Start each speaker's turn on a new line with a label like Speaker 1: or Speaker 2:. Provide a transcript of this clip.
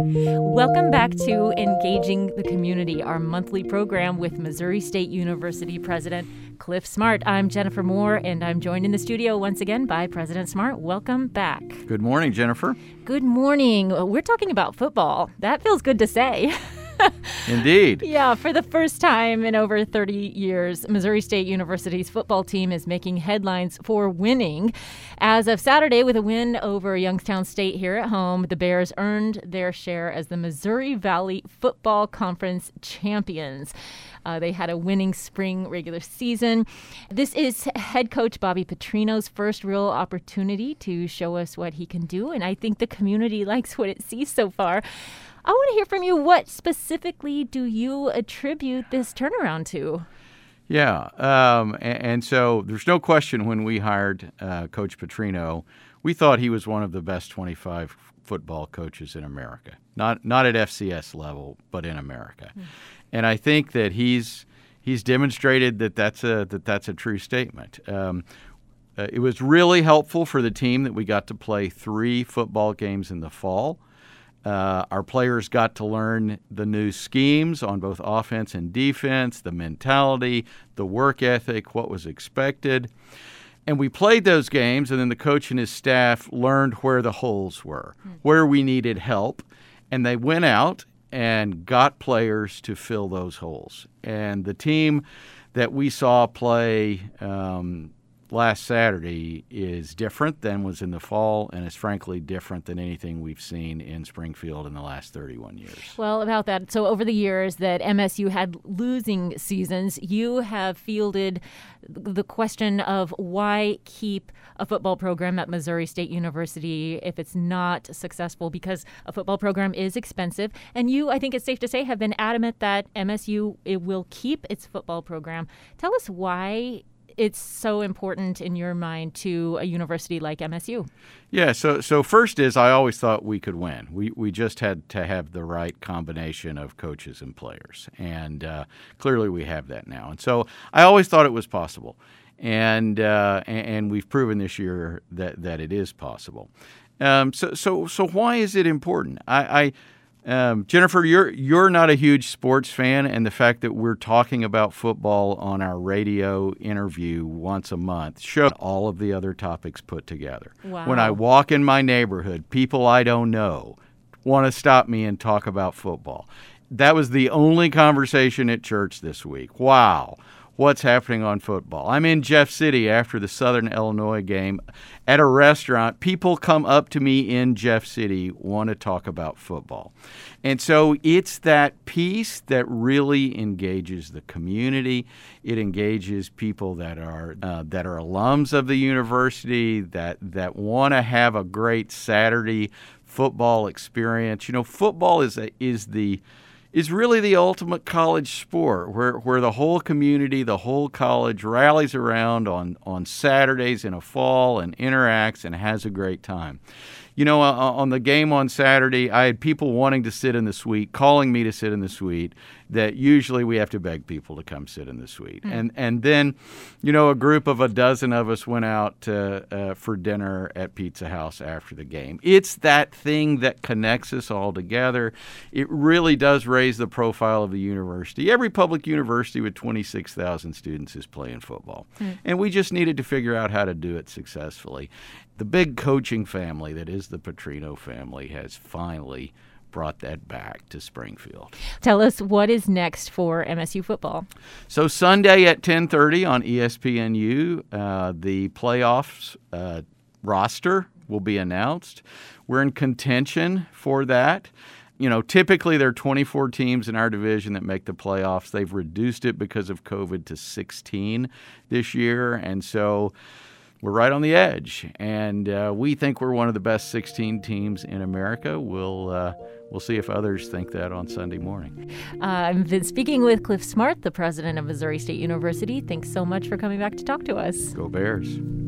Speaker 1: Welcome back to Engaging the Community, our monthly program with Missouri State University President Cliff Smart. I'm Jennifer Moore, and I'm joined in the studio once again by President Smart. Welcome back.
Speaker 2: Good morning, Jennifer.
Speaker 1: Good morning. We're talking about football. That feels good to say.
Speaker 2: Indeed.
Speaker 1: Yeah, for the first time in over 30 years, Missouri State University's football team is making headlines for winning. As of Saturday, with a win over Youngstown State here at home, the Bears earned their share as the Missouri Valley Football Conference champions. They had a winning spring regular season. This is head coach Bobby Petrino's first real opportunity to show us what he can do, and I think the community likes what it sees so far. I want to hear from you. What specifically do you attribute this turnaround to?
Speaker 2: Yeah, and so there's no question when we hired Coach Petrino, we thought he was one of the best 25 football coaches in America. Not at FCS level, but in America. And I think that he's demonstrated that that's a true statement. It was really helpful for the team that we got to play 3 football games in the fall. Our players got to learn the new schemes on both offense and defense, the mentality, the work ethic, what was expected. And we played those games, and then the coach and his staff learned where the holes were, where we needed help. And they went out and got players to fill those holes. And the team that we saw play last Saturday is different than was in the fall, and is frankly different than anything we've seen in Springfield in the last 31 years.
Speaker 1: Well, about that, so over the years that MSU had losing seasons, you have fielded the question of why keep a football program at Missouri State University if it's not successful, because a football program is expensive. And you, I think it's safe to say, have been adamant that MSU it will keep its football program. Tell us why it's so important in your mind to a university like MSU.
Speaker 2: Yeah, so first is I always thought we could win. We just had to have the right combination of coaches and players, and clearly we have that now. And so I always thought it was possible, and we've proven this year that it is possible. So why is it important? Jennifer, you're not a huge sports fan, and the fact that we're talking about football on our radio interview once a month shows all of the other topics put together.
Speaker 1: Wow.
Speaker 2: When I walk in my neighborhood, people I don't know want to stop me and talk about football. That was the only conversation at church this week. Wow. What's happening on football? I'm in Jeff City after the Southern Illinois game at a restaurant. People come up to me in Jeff City, want to talk about football. And so it's that piece that really engages the community. It engages people that are alums of the university, that want to have a great Saturday football experience. You know, football is really the ultimate college sport where the whole community, the whole college rallies around on Saturdays in a fall and interacts and has a great time. You know, on the game on Saturday, I had people wanting to sit in the suite, calling me to sit in the suite, that usually we have to beg people to come sit in the suite. And then, you know, a group of a dozen of us went out for dinner at Pizza House after the game. It's that thing that connects us all together. It really does raise the profile of the university. Every public university with 26,000 students is playing football. And we just needed to figure out how to do it successfully. The big coaching family that is the Petrino family has finally brought that back to Springfield.
Speaker 1: Tell us what is next for MSU football.
Speaker 2: So Sunday at 10:30 on ESPNU, the playoffs roster will be announced. We're in contention for that. You know, typically there are 24 teams in our division that make the playoffs. They've reduced it because of COVID to 16 this year, and so we're right on the edge, and we think we're one of the best 16 teams in America. We'll see if others think that on Sunday morning.
Speaker 1: I've been speaking with Cliff Smart, the president of Missouri State University. Thanks so much for coming back to talk to us.
Speaker 2: Go Bears.